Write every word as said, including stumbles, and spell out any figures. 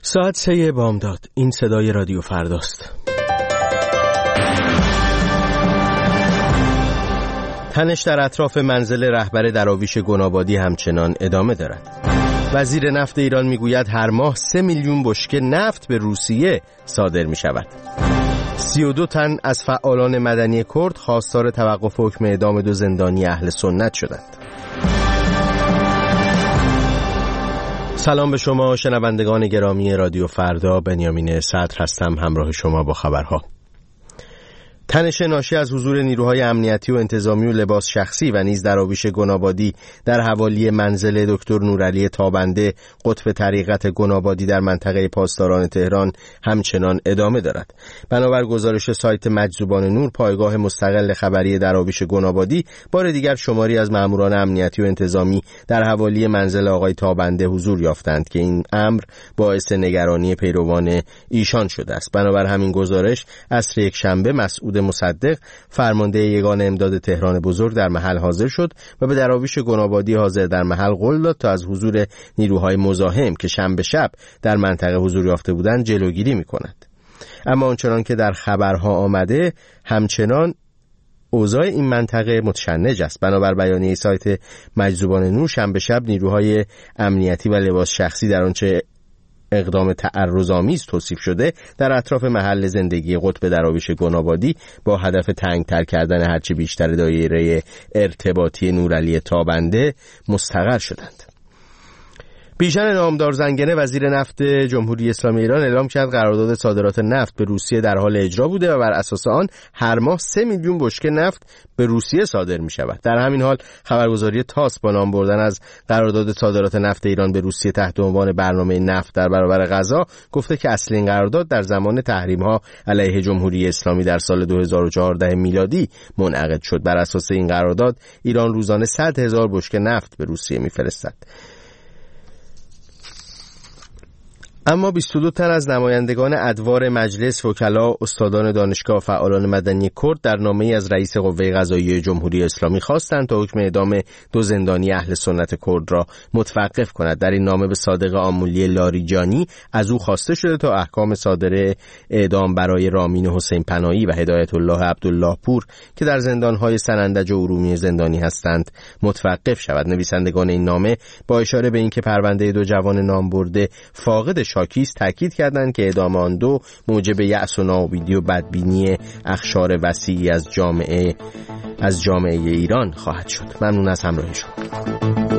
ساعت سه بامداد. این صدای رادیو فرداست. تنش در اطراف منزل رهبر دراویش گنابادی همچنان ادامه دارد. وزیر نفت ایران میگوید هر ماه سه میلیون بشکه نفت به روسیه صادر می شود. سی و دو تن از فعالان مدنی کرد خواستار توقف حکم اعدام دو زندانی اهل سنت شدند. سلام به شما شنوندگان گرامی رادیو فردا، بنیامین صدر هستم همراه شما با خبرها. تنش ناشی از حضور نیروهای امنیتی و انتظامی و لباس شخصی و نیز دراویش گنابادی در حوالی منزل دکتر نورعلی تابنده قطب طریقت گنابادی در منطقه پاسداران تهران همچنان ادامه دارد. بنابر گزارش سایت مجذوبان نور، پایگاه مستقل خبری دراویش گنابادی بار دیگر شماری از ماموران امنیتی و انتظامی در حوالی منزل آقای تابنده حضور یافتند که این امر باعث نگرانی پیروان ایشان شده است. بنابر همین گزارش عصر یک شنبه مسعود مصدق فرمانده یگان امداد تهران بزرگ در محل حاضر شد و به دراویش گنابادی حاضر در محل قول داد تا از حضور نیروهای مزاحم که شنبه شب در منطقه حضور یافته بودند جلوگیری می‌کند. اما آنچنان که در خبرها آمده همچنان اوضاع این منطقه متشنج است. بنابر بیانیه سایت مجذوبان نور، شنبه شب نیروهای امنیتی و لباس شخصی در آنچه اقدام تعرض‌آمیز توصیف شده در اطراف محل زندگی قطب دراویش گنابادی با هدف تنگ‌تر کردن هرچه بیشتر دایره ارتباطی نورعلی تابنده مستقر شدند. بیژن نامدار زنگنه وزیر نفت جمهوری اسلامی ایران اعلام کرد قرارداد صادرات نفت به روسیه در حال اجرا بوده و بر اساس آن هر ماه سه میلیون بشکه نفت به روسیه صادر می شود. در همین حال خبرگزاری تاس با نام بردن از قرارداد صادرات نفت ایران به روسیه تحت عنوان برنامه نفت در برابر غذا گفته که اصل این قرارداد در زمان تحریم‌ها علیه جمهوری اسلامی در سال دو هزار و چهارده میلادی منعقد شد. بر اساس این قرارداد ایران روزانه صد هزار بشکه نفت به روسیه می‌فرستد. اما بیست و دو تن از نمایندگان ادوار مجلس، وکلا، استادان دانشگاه و فعالان مدنی کرد در نامه‌ای از رئیس قوه قضاییه جمهوری اسلامی خواستند تا حکم اعدام دو زندانی اهل سنت کرد را متوقف کند. در این نامه به صادق آمولی لاریجانی از او خواسته شده تا احکام صادره اعدام برای رامین حسین پناهی و هدایت الله عبدالله پور که در زندان‌های سنندج و ارومیه زندانی هستند متوقف شود. نویسندگان این نامه با اشاره به اینکه پرونده دو جوان نامبرده فاقد شاکیز تاکید کردند که اعدام آن دو موجب یأس و ناامیدی و بدبینی اقشار وسیعی از جامعه از جامعه ایران خواهد شد. ممنون از همراهی شما.